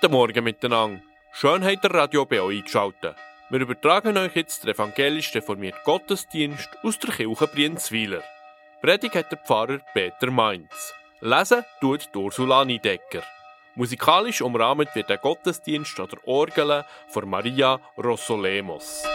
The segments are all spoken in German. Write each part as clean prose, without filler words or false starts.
Guten Morgen miteinander. Schön habt ihr Radio BO eingeschaltet. Wir übertragen euch jetzt den evangelisch reformierten Gottesdienst aus der Kirche Brienzwiler. Predigt hat der Pfarrer Peter Mainz. Lesen tut Ursula Niedecker. Musikalisch umrahmt wird der Gottesdienst an der Orgel von Maria Rossolemos.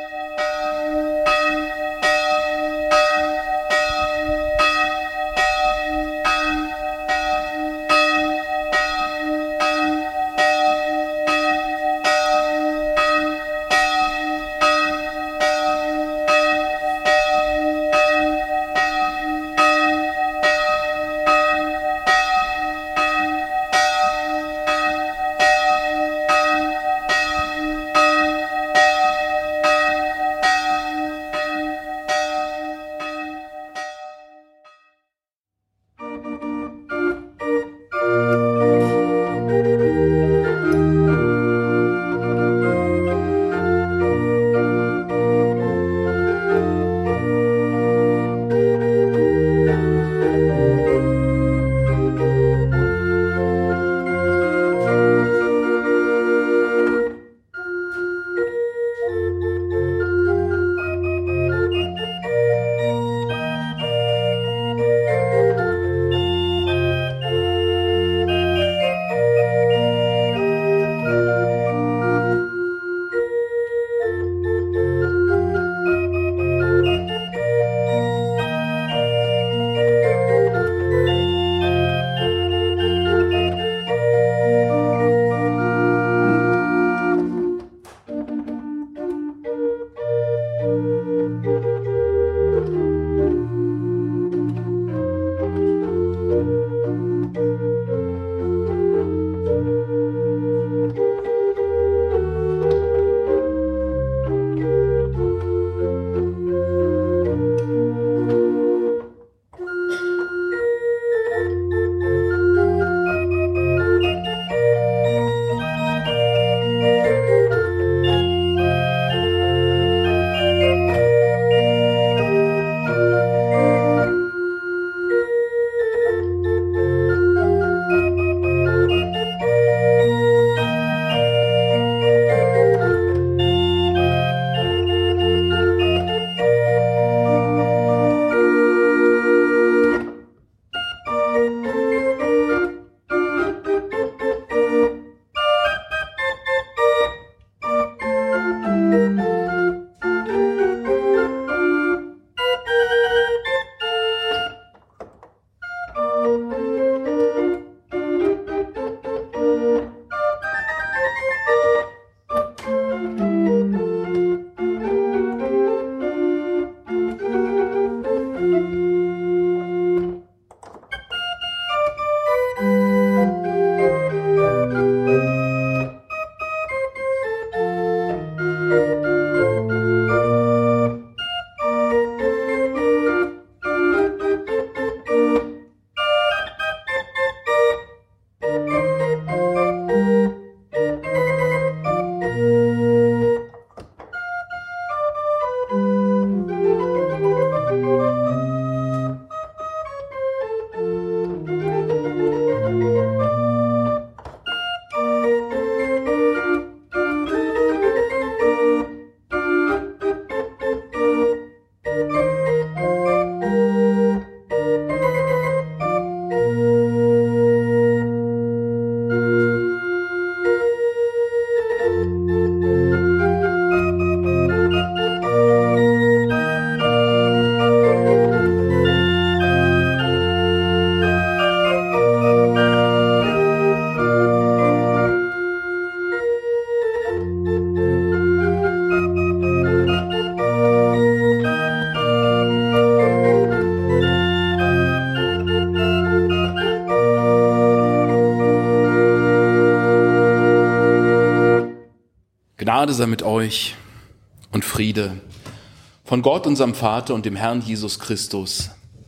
Gnade sei mit euch und Friede von Gott, unserem Vater und dem Herrn Jesus Christus.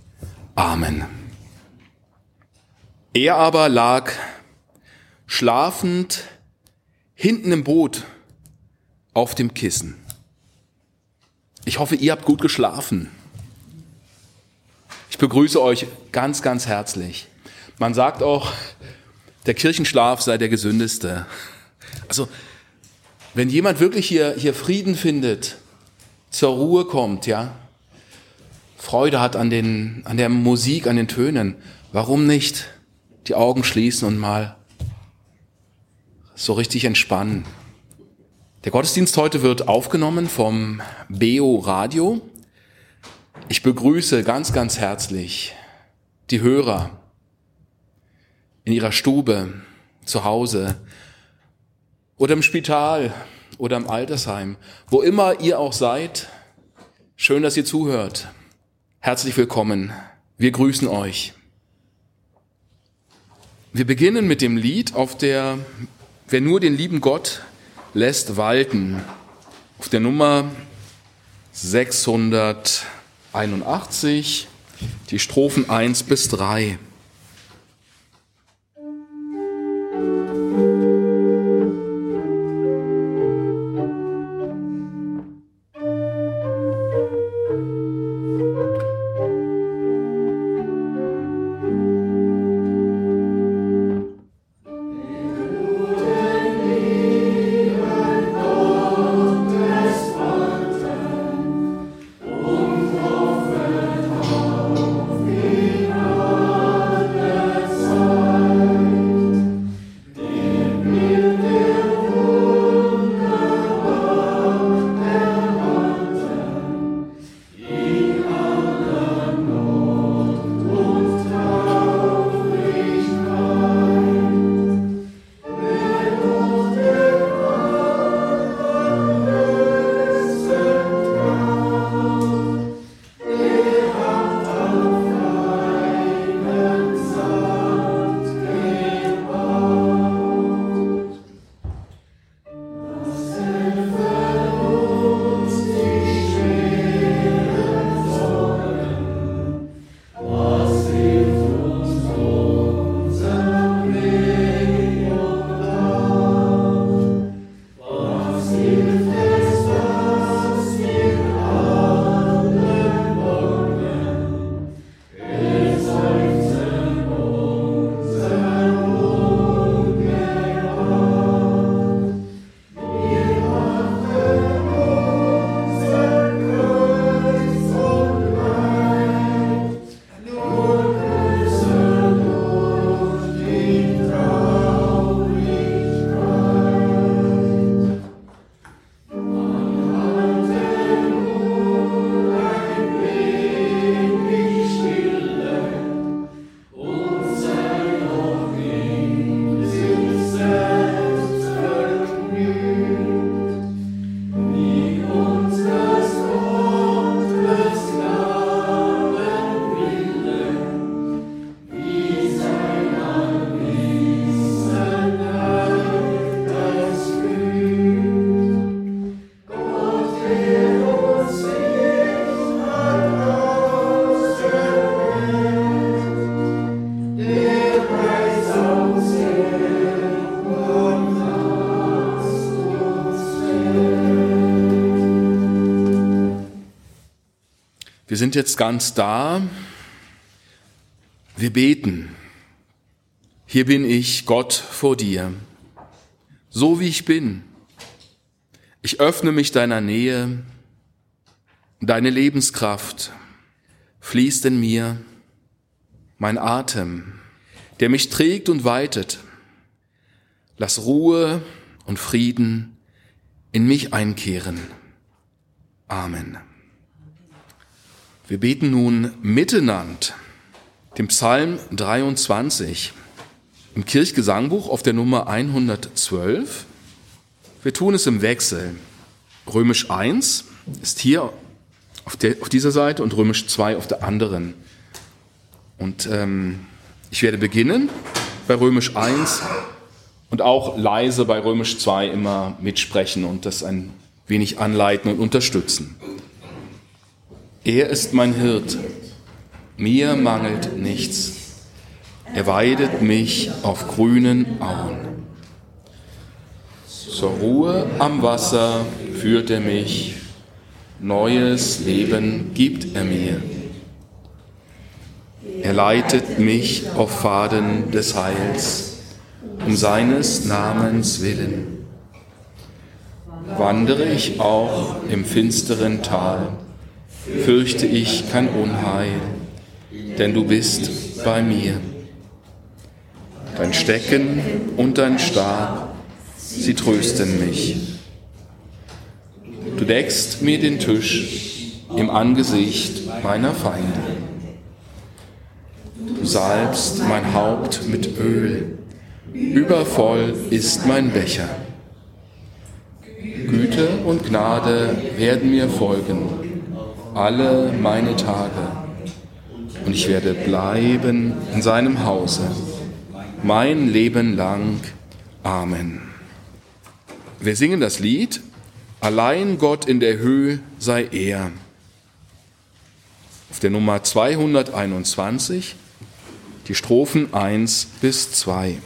Amen. Er aber lag schlafend hinten im Boot auf dem Kissen. Ich hoffe, ihr habt gut geschlafen. Ich begrüße euch ganz, ganz herzlich. Man sagt auch, der Kirchenschlaf sei der gesündeste. Also, wenn jemand wirklich hier Frieden findet, zur Ruhe kommt, ja, Freude hat an der Musik, an den Tönen, warum nicht die Augen schließen und mal so richtig entspannen? Der Gottesdienst heute wird aufgenommen vom BO Radio. Ich begrüße ganz, ganz herzlich die Hörer in ihrer Stube, zu Hause oder im Spital oder im Altersheim. Wo immer ihr auch seid, schön, dass ihr zuhört. Herzlich willkommen. Wir grüßen euch. Wir beginnen mit dem Lied auf der Wer nur den lieben Gott lässt walten, auf der Nummer 681, die Strophen 1 bis 3. Wir sind jetzt ganz da. Wir beten. Hier bin ich, Gott, vor dir, so wie ich bin. Ich öffne mich deiner Nähe. Deine Lebenskraft fließt in mir. Mein Atem, der mich trägt und weitet. Lass Ruhe und Frieden in mich einkehren. Amen. Wir beten nun miteinander den Psalm 23 im Kirchgesangbuch auf der Nummer 112. Wir tun es im Wechsel. Römisch 1 ist hier auf dieser Seite und Römisch 2 auf der anderen. Und ich werde beginnen bei Römisch 1 und auch leise bei Römisch 2 immer mitsprechen und das ein wenig anleiten und unterstützen. Er ist mein Hirt, mir mangelt nichts. Er weidet mich auf grünen Auen. Zur Ruhe am Wasser führt er mich, neues Leben gibt er mir. Er leitet mich auf Pfaden des Heils, um seines Namens willen. Wandere ich auch im finsteren Tal, fürchte ich kein Unheil, denn du bist bei mir. Dein Stecken und dein Stab, sie trösten mich. Du deckst mir den Tisch im Angesicht meiner Feinde. Du salbst mein Haupt mit Öl, übervoll ist mein Becher. Güte und Gnade werden mir folgen, alle meine Tage, und ich werde bleiben in seinem Hause, mein Leben lang. Amen. Wir singen das Lied Allein Gott in der Höhe sei er. Auf der Nummer 221, die Strophen 1 bis 2.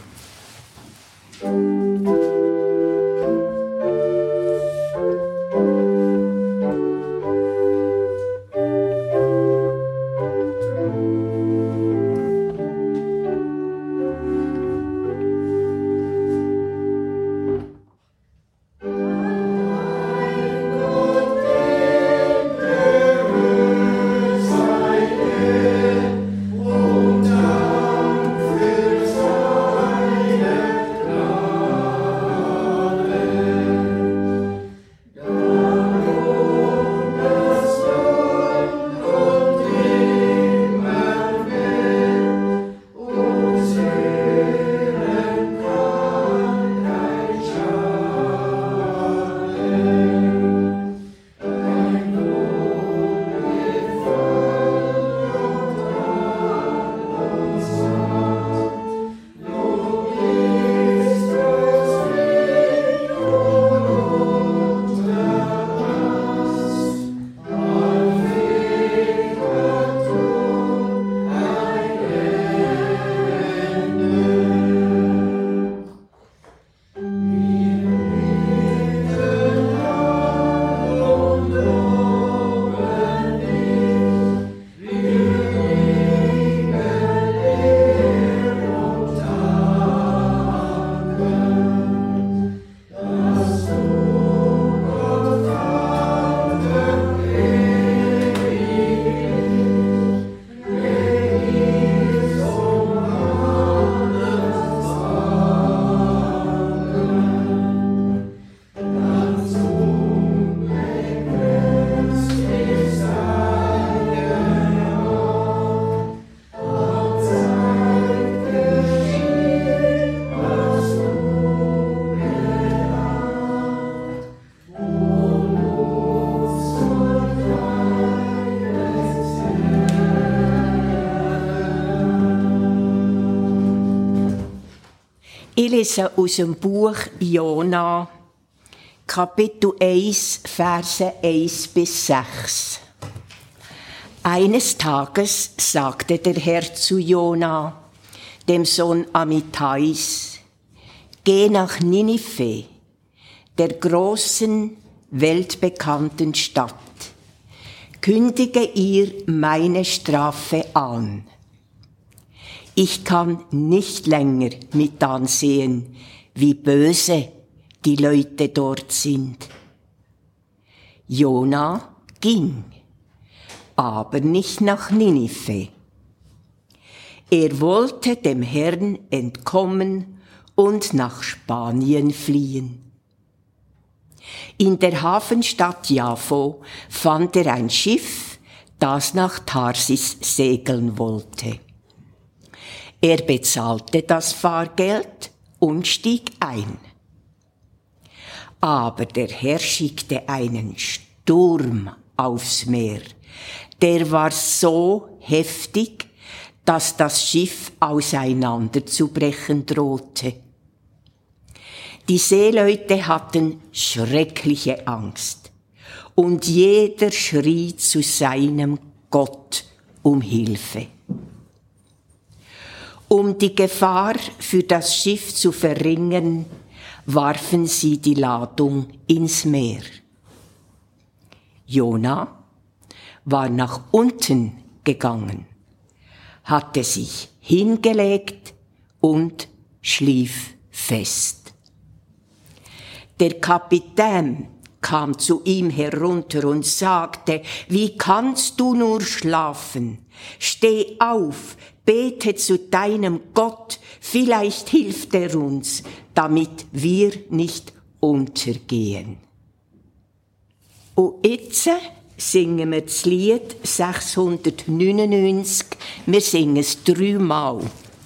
Ich lese aus dem Buch Jona, Kapitel 1, Verse 1 bis 6. Eines Tages sagte der Herr zu Jona, dem Sohn Amittais: Geh nach Ninive, der großen, weltbekannten Stadt. Kündige ihr meine Strafe an. Ich kann nicht länger mit ansehen, wie böse die Leute dort sind. Jona ging, aber nicht nach Ninive. Er wollte dem Herrn entkommen und nach Spanien fliehen. In der Hafenstadt Jaffo fand er ein Schiff, das nach Tarsis segeln wollte. Er bezahlte das Fahrgeld und stieg ein. Aber der Herr schickte einen Sturm aufs Meer. Der war so heftig, dass das Schiff auseinanderzubrechen drohte. Die Seeleute hatten schreckliche Angst und jeder schrie zu seinem Gott um Hilfe. Um die Gefahr für das Schiff zu verringern, warfen sie die Ladung ins Meer. Jona war nach unten gegangen, hatte sich hingelegt und schlief fest. Der Kapitän kam zu ihm herunter und sagte, wie kannst du nur schlafen? Steh auf, bete zu deinem Gott, vielleicht hilft er uns, damit wir nicht untergehen. Und jetzt singen wir das Lied 699, wir singen es 3-mal.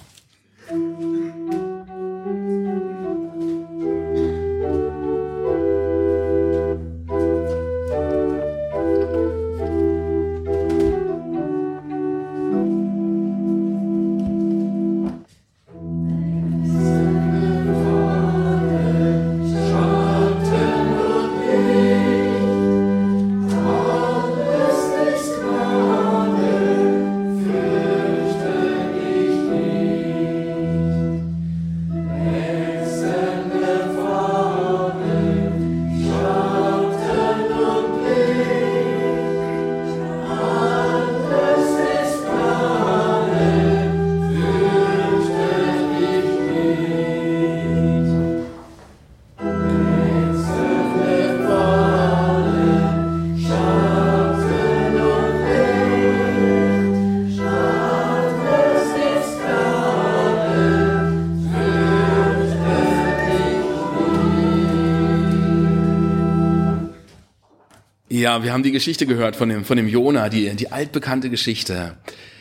Ja, wir haben die Geschichte gehört von dem Jona, die altbekannte Geschichte.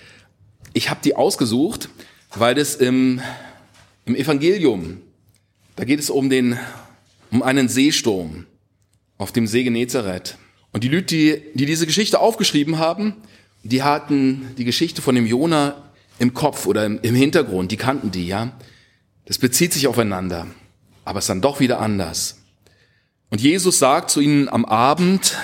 Ich habe die ausgesucht, weil das im Evangelium, da geht es um einen Seesturm auf dem See Genezareth. Und die Leute, die diese Geschichte aufgeschrieben haben, die hatten die Geschichte von dem Jona im Kopf oder im Hintergrund, die kannten die, ja. Das bezieht sich aufeinander, aber es ist dann doch wieder anders. Und Jesus sagt zu ihnen am Abend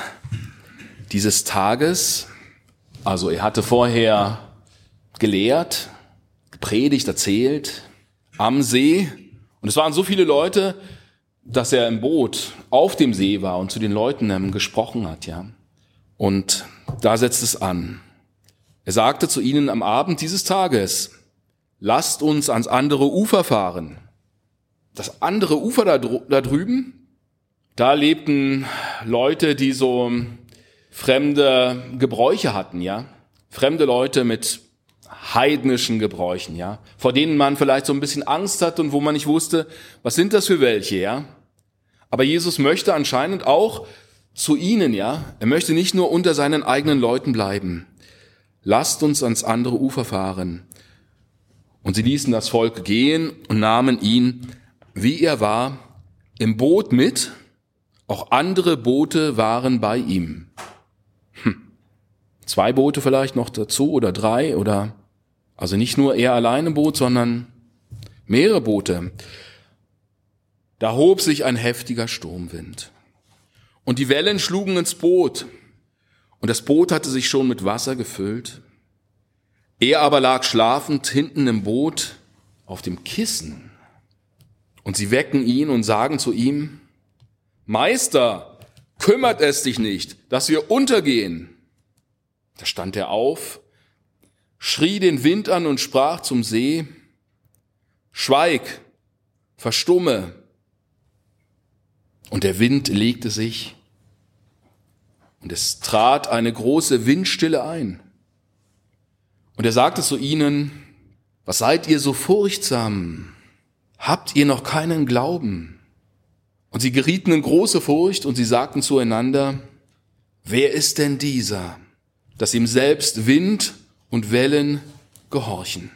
dieses Tages, also er hatte vorher gelehrt, gepredigt, erzählt am See, und es waren so viele Leute, dass er im Boot auf dem See war und zu den Leuten gesprochen hat, ja. Und da setzt es an. Er sagte zu ihnen am Abend dieses Tages, lasst uns ans andere Ufer fahren. Das andere Ufer da drüben, da lebten Leute, die so fremde Gebräuche hatten, ja. Fremde Leute mit heidnischen Gebräuchen, ja. Vor denen man vielleicht so ein bisschen Angst hat und wo man nicht wusste, was sind das für welche, ja. Aber Jesus möchte anscheinend auch zu ihnen, ja. Er möchte nicht nur unter seinen eigenen Leuten bleiben. Lasst uns ans andere Ufer fahren. Und sie ließen das Volk gehen und nahmen ihn, wie er war, im Boot mit. Auch andere Boote waren bei ihm. 2 Boote vielleicht noch dazu oder 3 oder, also nicht nur er allein im Boot, sondern mehrere Boote. Da hob sich ein heftiger Sturmwind. Und die Wellen schlugen ins Boot. Und das Boot hatte sich schon mit Wasser gefüllt. Er aber lag schlafend hinten im Boot auf dem Kissen. Und sie wecken ihn und sagen zu ihm, Meister, kümmert es dich nicht, dass wir untergehen. Da stand er auf, schrie den Wind an und sprach zum See, Schweig, verstumme. Und der Wind legte sich und es trat eine große Windstille ein. Und er sagte zu ihnen, was seid ihr so furchtsam? Habt ihr noch keinen Glauben? Und sie gerieten in große Furcht und sie sagten zueinander, wer ist denn dieser, dass ihm selbst Wind und Wellen gehorchen?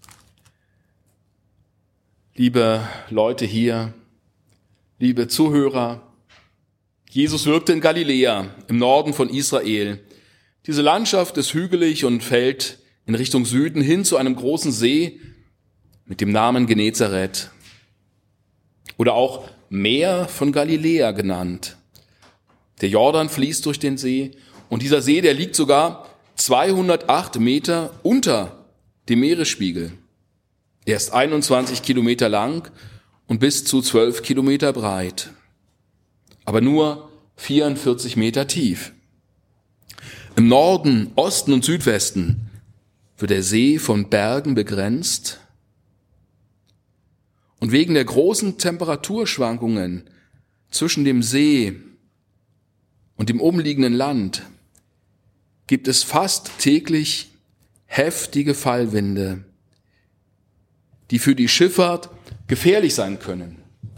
Liebe Leute hier, liebe Zuhörer, Jesus wirkte in Galiläa, im Norden von Israel. Diese Landschaft ist hügelig und fällt in Richtung Süden hin zu einem großen See mit dem Namen Genezareth oder auch Meer von Galiläa genannt. Der Jordan fließt durch den See und dieser See, der liegt sogar 208 Meter unter dem Meeresspiegel. Er ist 21 Kilometer lang und bis zu 12 Kilometer breit, aber nur 44 Meter tief. Im Norden, Osten und Südwesten wird der See von Bergen begrenzt. Und wegen der großen Temperaturschwankungen zwischen dem See und dem umliegenden Land gibt es fast täglich heftige Fallwinde, die für die Schifffahrt gefährlich sein können.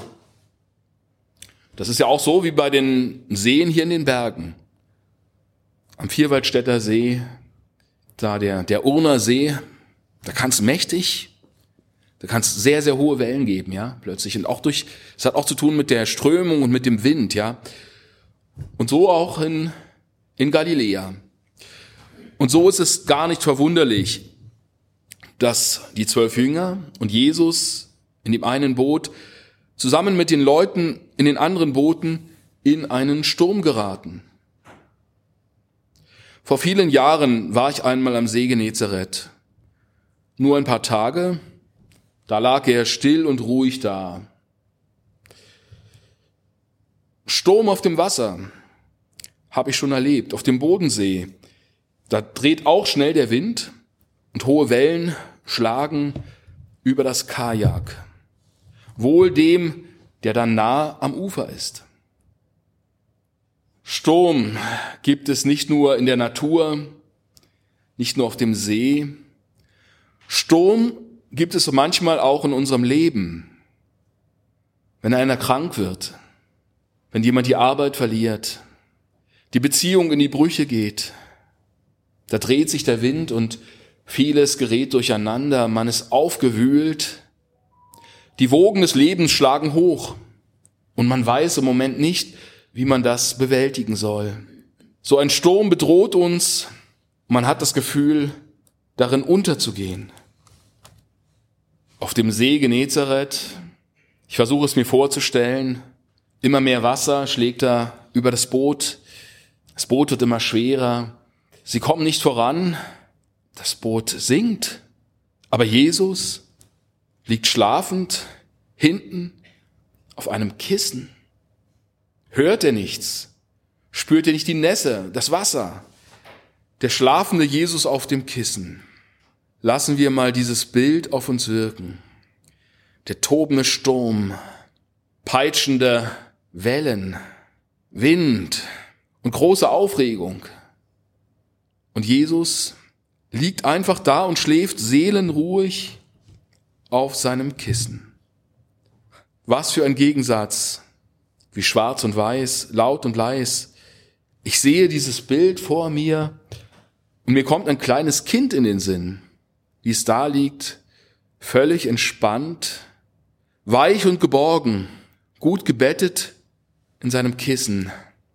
Das ist ja auch so wie bei den Seen hier in den Bergen. Am Vierwaldstätter See, da der Urner See, da kann es mächtig, da kann es sehr, sehr hohe Wellen geben, ja, plötzlich. Und es hat auch zu tun mit der Strömung und mit dem Wind, ja. Und so auch in Galiläa. Und so ist es gar nicht verwunderlich, dass die 12 Jünger und Jesus in dem einen Boot zusammen mit den Leuten in den anderen Booten in einen Sturm geraten. Vor vielen Jahren war ich einmal am See Genezareth. Nur ein paar Tage, da lag er still und ruhig da. Sturm auf dem Wasser habe ich schon erlebt, auf dem Bodensee. Da dreht auch schnell der Wind und hohe Wellen schlagen über das Kajak. Wohl dem, der dann nah am Ufer ist. Sturm gibt es nicht nur in der Natur, nicht nur auf dem See. Sturm gibt es manchmal auch in unserem Leben. Wenn einer krank wird, wenn jemand die Arbeit verliert, die Beziehung in die Brüche geht, da dreht sich der Wind und vieles gerät durcheinander, man ist aufgewühlt, die Wogen des Lebens schlagen hoch und man weiß im Moment nicht, wie man das bewältigen soll. So ein Sturm bedroht uns, man hat das Gefühl, darin unterzugehen. Auf dem See Genezareth, ich versuche es mir vorzustellen, immer mehr Wasser schlägt da über das Boot wird immer schwerer, sie kommen nicht voran, das Boot sinkt, aber Jesus liegt schlafend hinten auf einem Kissen. Hört er nichts? Spürt er nicht die Nässe, das Wasser? Der schlafende Jesus auf dem Kissen. Lassen wir mal dieses Bild auf uns wirken. Der tobende Sturm, peitschende Wellen, Wind und große Aufregung. Und Jesus liegt einfach da und schläft seelenruhig auf seinem Kissen. Was für ein Gegensatz, wie schwarz und weiß, laut und leis. Ich sehe dieses Bild vor mir und mir kommt ein kleines Kind in den Sinn, wie es da liegt, völlig entspannt, weich und geborgen, gut gebettet in seinem Kissen.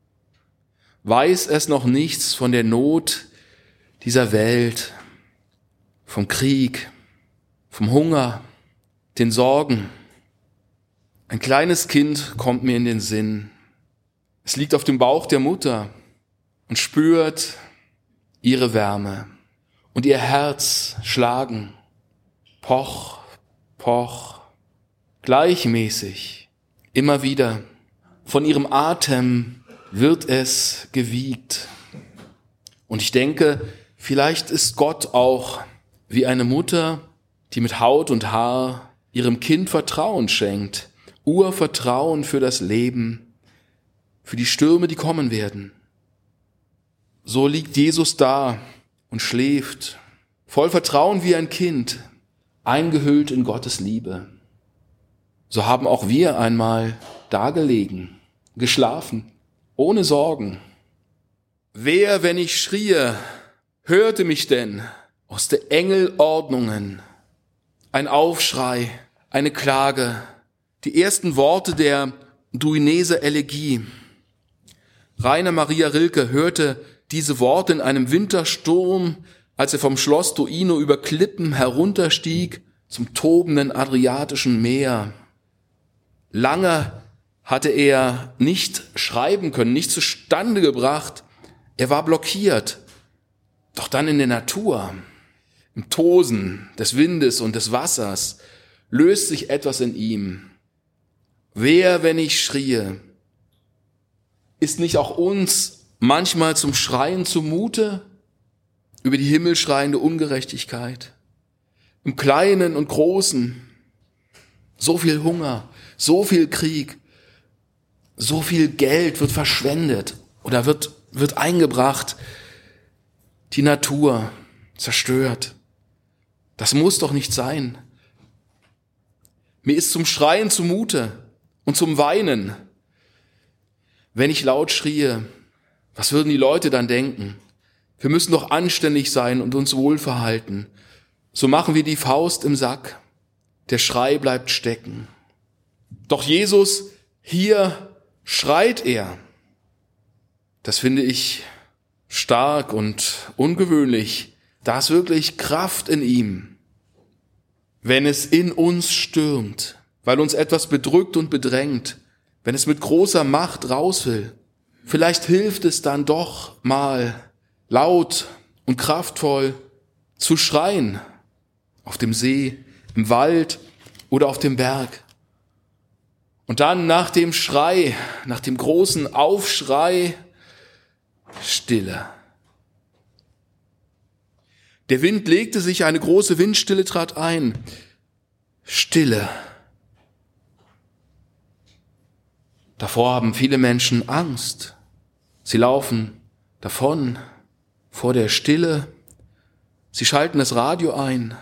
Weiß es noch nichts von der Not dieser Welt, vom Krieg, vom Hunger, den Sorgen. Ein kleines Kind kommt mir in den Sinn. Es liegt auf dem Bauch der Mutter und spürt ihre Wärme und ihr Herz schlagen. Poch, poch, gleichmäßig, immer wieder. Von ihrem Atem wird es gewiegt. Und ich denke, vielleicht ist Gott auch wie eine Mutter, die mit Haut und Haar ihrem Kind Vertrauen schenkt. Urvertrauen für das Leben, für die Stürme, die kommen werden. So liegt Jesus da und schläft, voll Vertrauen wie ein Kind, eingehüllt in Gottes Liebe. So haben auch wir einmal dagelegen, geschlafen, ohne Sorgen. Wer, wenn ich schrie, hörte mich denn aus der Engelordnungen? Ein Aufschrei, eine Klage, die ersten Worte der Duineser Elegie. Rainer Maria Rilke hörte diese Worte in einem Wintersturm, als er vom Schloss Duino über Klippen herunterstieg zum tobenden Adriatischen Meer. Lange hatte er nicht schreiben können, nicht zustande gebracht. Er war blockiert. Doch dann in der Natur, im Tosen des Windes und des Wassers, löst sich etwas in ihm. Wer, wenn ich schrie, ist nicht auch uns manchmal zum Schreien zumute über die himmelschreiende Ungerechtigkeit? Im Kleinen und Großen, So viel Hunger, so viel Krieg, so viel Geld wird verschwendet oder wird eingebracht, die Natur zerstört. Das muss doch nicht sein. Mir ist zum Schreien zumute und zum Weinen. Wenn ich laut schrie, was würden die Leute dann denken? Wir müssen doch anständig sein und uns wohlverhalten. So machen wir die Faust im Sack. Der Schrei bleibt stecken. Doch Jesus, hier schreit er. Das finde ich stark und ungewöhnlich. Da ist wirklich Kraft in ihm. Wenn es in uns stürmt, weil uns etwas bedrückt und bedrängt, wenn es mit großer Macht raus will, vielleicht hilft es dann doch mal laut und kraftvoll zu schreien. Auf dem See, im Wald oder auf dem Berg. Und dann nach dem Schrei, nach dem großen Aufschrei, Stille. Der Wind legte sich, eine große Windstille trat ein. Stille. Davor haben viele Menschen Angst. Sie laufen davon, vor der Stille. Sie schalten das Radio ein.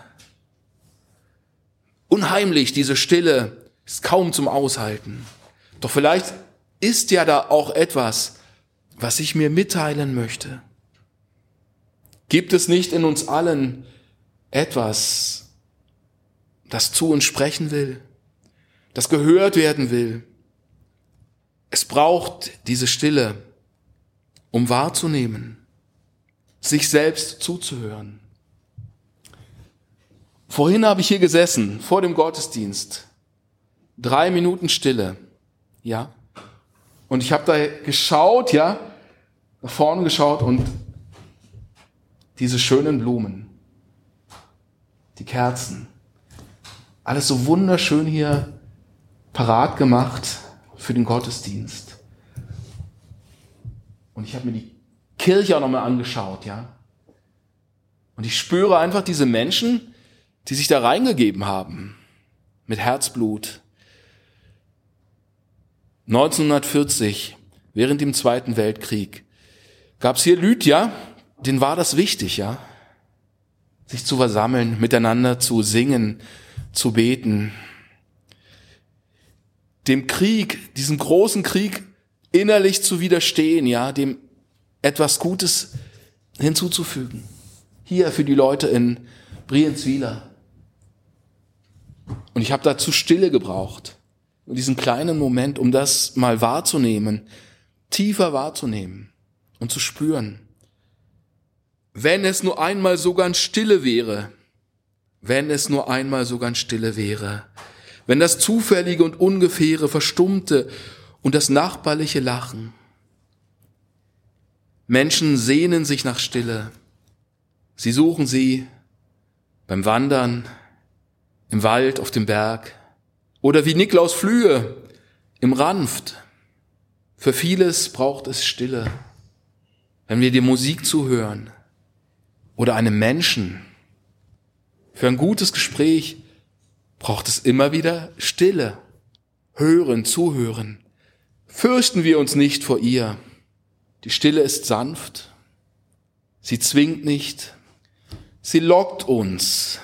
Unheimlich, diese Stille ist kaum zum Aushalten. Doch vielleicht ist ja da auch etwas, was ich mir mitteilen möchte. Gibt es nicht in uns allen etwas, das zu uns sprechen will, das gehört werden will? Es braucht diese Stille, um wahrzunehmen, sich selbst zuzuhören. Vorhin habe ich hier gesessen, vor dem Gottesdienst, 3 Minuten Stille, ja, und ich habe da geschaut, ja, nach vorne geschaut und diese schönen Blumen, die Kerzen, alles so wunderschön hier parat gemacht für den Gottesdienst. Und ich habe mir die Kirche auch nochmal angeschaut, ja. Und ich spüre einfach diese Menschen, die sich da reingegeben haben, mit Herzblut. 1940, während dem Zweiten Weltkrieg, gab es hier Lydia, denen war das wichtig, ja, sich zu versammeln, miteinander zu singen, zu beten. Dem Krieg, diesem großen Krieg innerlich zu widerstehen, ja, dem etwas Gutes hinzuzufügen. Hier für die Leute in Brienz-Wieler. Und ich habe dazu Stille gebraucht. Und diesen kleinen Moment, um das mal wahrzunehmen, tiefer wahrzunehmen und zu spüren. Wenn es nur einmal so ganz Stille wäre, wenn es nur einmal so ganz Stille wäre, wenn das Zufällige und Ungefähre verstummte und das nachbarliche Lachen. Menschen sehnen sich nach Stille. Sie suchen sie beim Wandern, im Wald, auf dem Berg oder wie Niklaus Flühe im Ranft. Für vieles braucht es Stille. Wenn wir die Musik zuhören oder einem Menschen, für ein gutes Gespräch braucht es immer wieder Stille. Hören, zuhören. Fürchten wir uns nicht vor ihr. Die Stille ist sanft. Sie zwingt nicht. Sie lockt uns,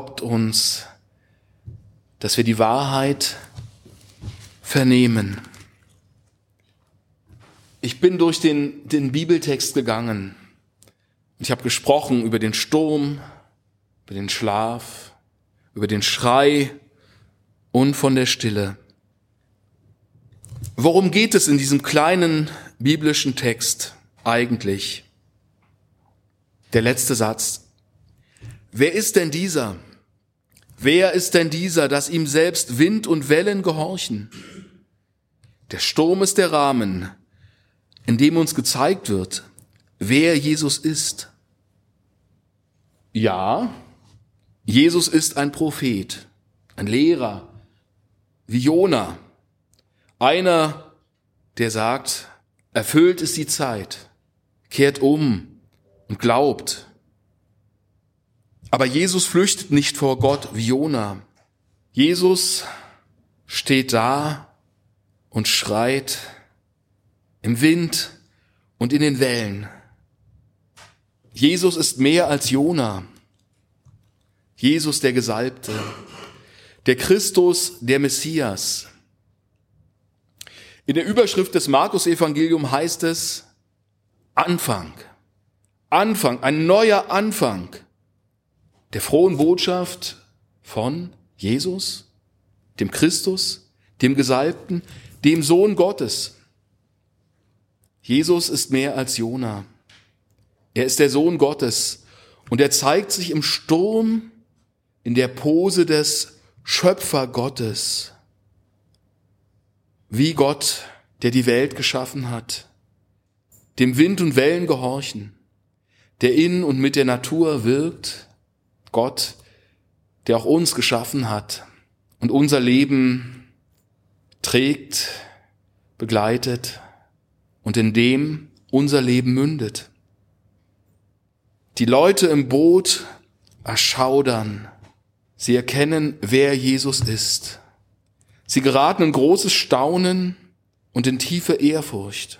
dass wir die Wahrheit vernehmen. Ich bin durch den Bibeltext gegangen. Ich habe gesprochen über den Sturm, über den Schlaf, über den Schrei und von der Stille. Worum geht es in diesem kleinen biblischen Text eigentlich? Der letzte Satz. Wer ist denn dieser? Wer ist denn dieser, dass ihm selbst Wind und Wellen gehorchen? Der Sturm ist der Rahmen, in dem uns gezeigt wird, wer Jesus ist. Ja, Jesus ist ein Prophet, ein Lehrer, wie Jona. Einer, der sagt, erfüllt ist die Zeit, kehrt um und glaubt. Aber Jesus flüchtet nicht vor Gott wie Jona. Jesus steht da und schreit im Wind und in den Wellen. Jesus ist mehr als Jona. Jesus der Gesalbte, der Christus, der Messias. In der Überschrift des Markus-Evangeliums heißt es Anfang, ein neuer Anfang der frohen Botschaft von Jesus, dem Christus, dem Gesalbten, dem Sohn Gottes. Jesus ist mehr als Jona. Er ist der Sohn Gottes und er zeigt sich im Sturm in der Pose des Schöpfergottes, wie Gott, der die Welt geschaffen hat, dem Wind und Wellen gehorchen, der in und mit der Natur wirkt, Gott, der auch uns geschaffen hat und unser Leben trägt, begleitet und in dem unser Leben mündet. Die Leute im Boot erschaudern. Sie erkennen, wer Jesus ist. Sie geraten in großes Staunen und in tiefe Ehrfurcht.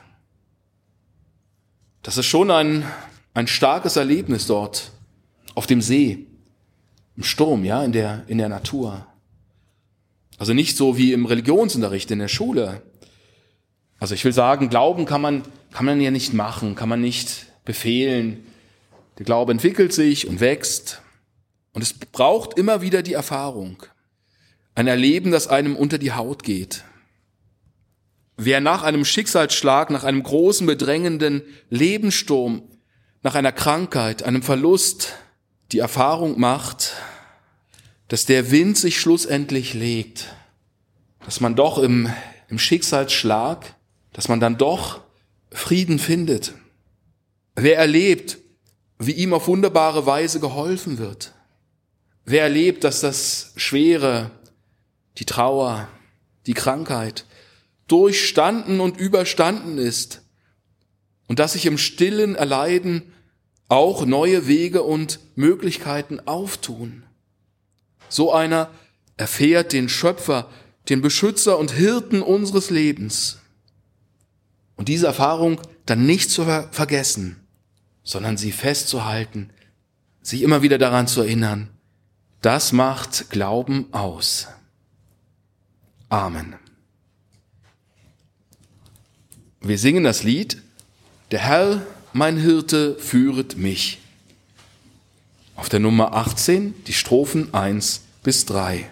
Das ist schon ein starkes Erlebnis dort auf dem See, im Sturm, ja, in der Natur. Also nicht so wie im Religionsunterricht in der Schule. Also ich will sagen, Glauben kann man ja nicht machen, kann man nicht befehlen. Der Glaube entwickelt sich und wächst. Und es braucht immer wieder die Erfahrung. Ein Erleben, das einem unter die Haut geht. Wer nach einem Schicksalsschlag, nach einem großen, bedrängenden Lebenssturm, nach einer Krankheit, einem Verlust, die Erfahrung macht, dass der Wind sich schlussendlich legt, dass man doch im Schicksalsschlag, dass man dann doch Frieden findet. Wer erlebt, wie ihm auf wunderbare Weise geholfen wird. Wer erlebt, dass das Schwere, die Trauer, die Krankheit durchstanden und überstanden ist und dass sich im stillen Erleiden auch neue Wege und Möglichkeiten auftun. So einer erfährt den Schöpfer, den Beschützer und Hirten unseres Lebens. Und diese Erfahrung dann nicht zu vergessen, sondern sie festzuhalten, sich immer wieder daran zu erinnern, das macht Glauben aus. Amen. Wir singen das Lied, der Herr, mein Hirte, führet mich. Auf der Nummer 18, die Strophen 1 bis 3.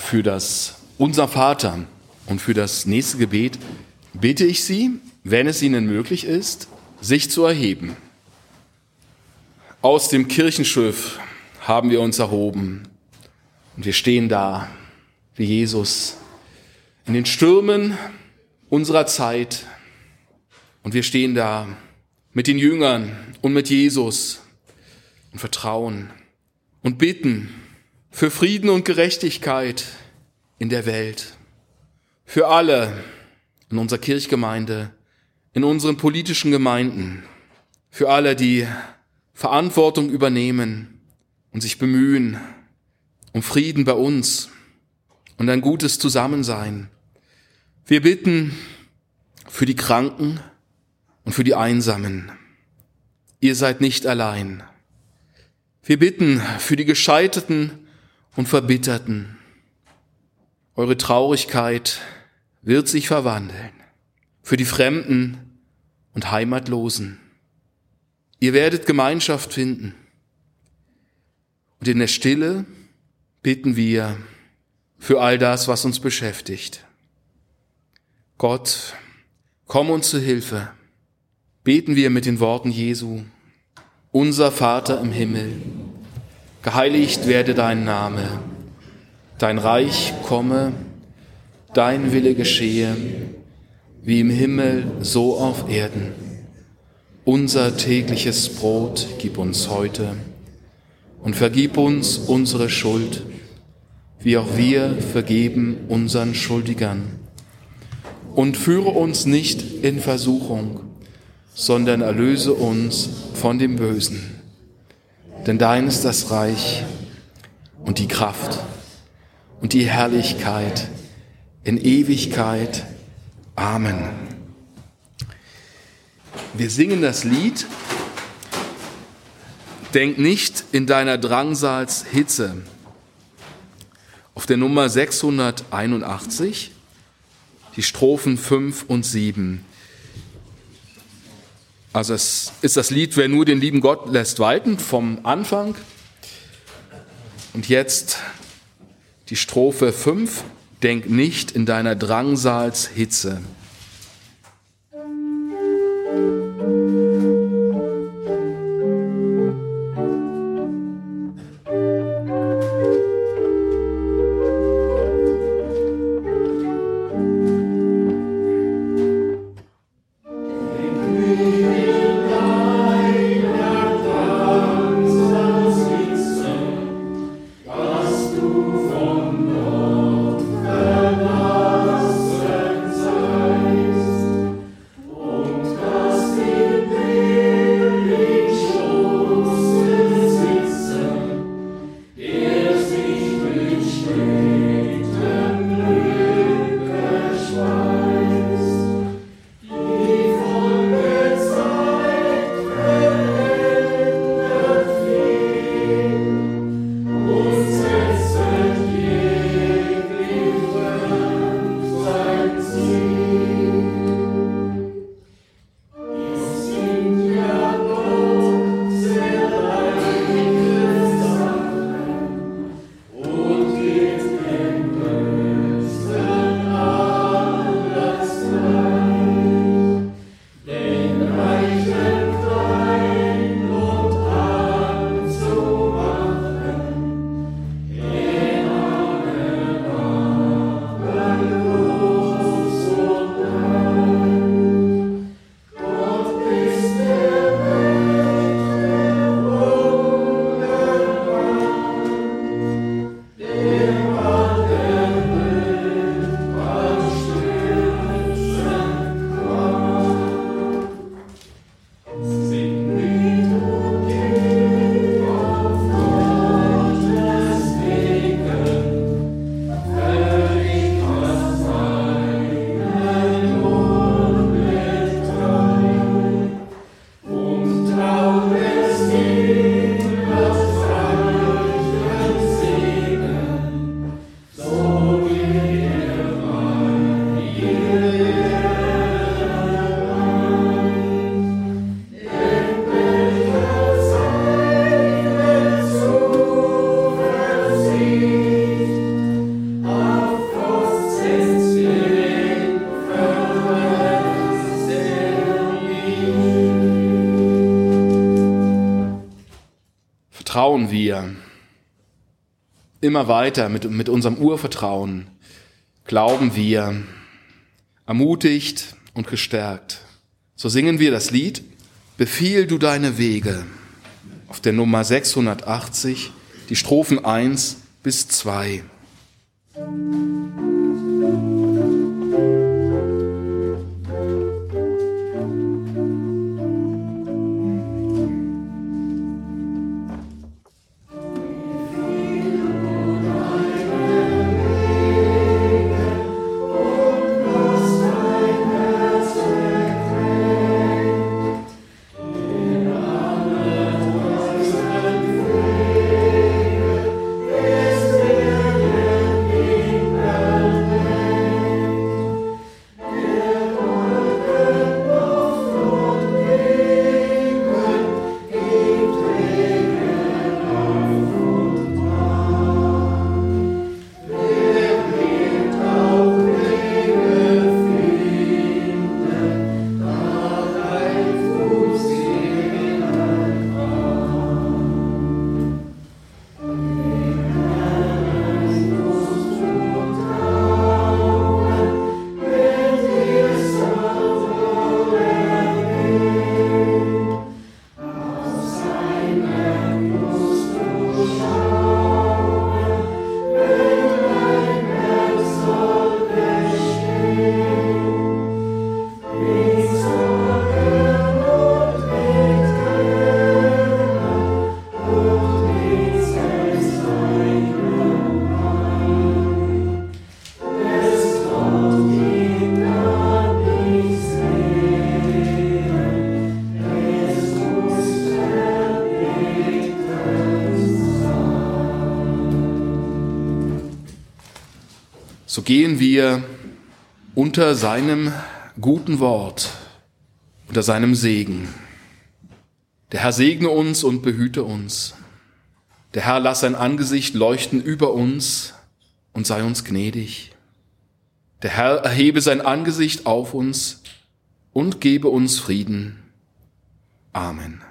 für das Unser Vater und für das nächste Gebet bitte ich Sie, wenn es Ihnen möglich ist, sich zu erheben. Aus dem Kirchenschiff haben wir uns erhoben und wir stehen da wie Jesus in den Stürmen unserer Zeit und wir stehen da mit den Jüngern und mit Jesus und vertrauen und bitten für Frieden und Gerechtigkeit in der Welt, für alle in unserer Kirchgemeinde, in unseren politischen Gemeinden, für alle, die Verantwortung übernehmen und sich bemühen um Frieden bei uns und ein gutes Zusammensein. Wir bitten für die Kranken und für die Einsamen. Ihr seid nicht allein. Wir bitten für die Gescheiterten und Verbitterten. Eure Traurigkeit wird sich verwandeln. Für die Fremden und Heimatlosen. Ihr werdet Gemeinschaft finden. Und in der Stille bitten wir für all das, was uns beschäftigt. Gott, komm uns zu Hilfe. Beten wir mit den Worten Jesu. Unser Vater im Himmel, geheiligt werde dein Name. Dein Reich komme, dein Wille geschehe, wie im Himmel, so auf Erden. Unser tägliches Brot gib uns heute und vergib uns unsere Schuld, wie auch wir vergeben unseren Schuldigern. Und führe uns nicht in Versuchung, sondern erlöse uns von dem Bösen. Denn dein ist das Reich und die Kraft und die Herrlichkeit in Ewigkeit. Amen. Wir singen das Lied Denk nicht in deiner Drangsalshitze auf der Nummer 681, die Strophen 5 und 7. Also es ist das Lied Wer nur den lieben Gott lässt walten vom Anfang. Und jetzt die Strophe 5, Denk nicht in deiner Drangsalshitze. Von Gott verlassen sein. Vertrauen wir immer weiter mit unserem Urvertrauen, glauben wir, ermutigt und gestärkt. So singen wir das Lied Befiehl du deine Wege auf der Nummer 680, die Strophen 1 bis 2. So gehen wir unter seinem guten Wort, unter seinem Segen. Der Herr segne uns und behüte uns. Der Herr lass sein Angesicht leuchten über uns und sei uns gnädig. Der Herr erhebe sein Angesicht auf uns und gebe uns Frieden. Amen.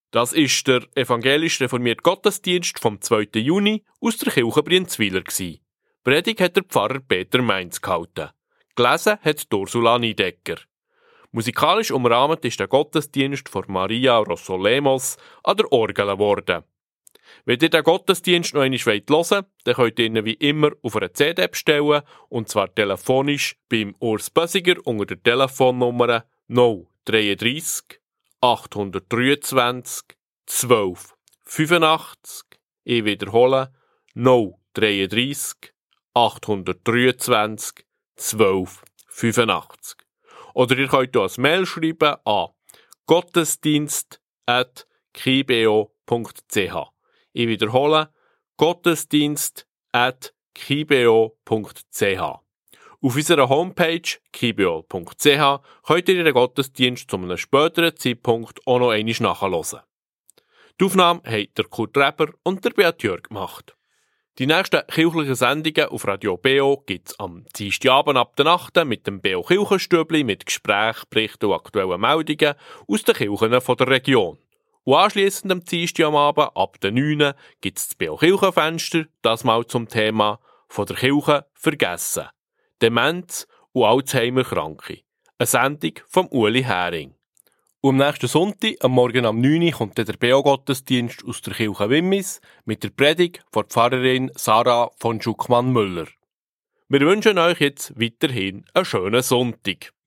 Das ist der evangelisch reformierte Gottesdienst vom 2. Juni aus der Kirche Brienzwiler gsi. Predigt hat der Pfarrer Peter Mainz gehalten. Gelesen hat Ursula Niedecker. Musikalisch umrahmt ist der Gottesdienst von Maria Rossolemos an der Orgel geworden. Wenn ihr den Gottesdienst noch einmal hören wollt, dann könnt ihr ihn wie immer auf einer CD bestellen, und zwar telefonisch beim Urs Bösiger unter der Telefonnummer 033 823 12 85. Ich wiederhole 033 823 12 85. Oder ihr könnt auch ein Mail schreiben an gottesdienst@kibeo.ch. Ich wiederhole gottesdienst@kibeo.ch. Auf unserer Homepage kibeo.ch könnt ihr den Gottesdienst zu einem späteren Zeitpunkt auch noch einmal nachhören. Die Aufnahme haben der Kurt Reber und der Beat Jörg gemacht. Die nächsten kirchlichen Sendungen auf Radio BO gibt es am Dienstagabend ab der 8. mit dem BO Kirchenstübli mit Gesprächen, Berichten und aktuellen Meldungen aus den Kirchen der Region. Und anschliessend am Dienstagabend ab der 9. gibt es das BO Kirchenfenster, das mal zum Thema von der Kirche vergessen. Demenz und Alzheimer-Kranke. Eine Sendung von Uli Hering. Und am nächsten Sonntag, am Morgen am 9. kommt der BO-Gottesdienst aus der Kirche Wimmis mit der Predigt von Pfarrerin Sarah von Schuckmann-Müller. Wir wünschen euch jetzt weiterhin einen schönen Sonntag.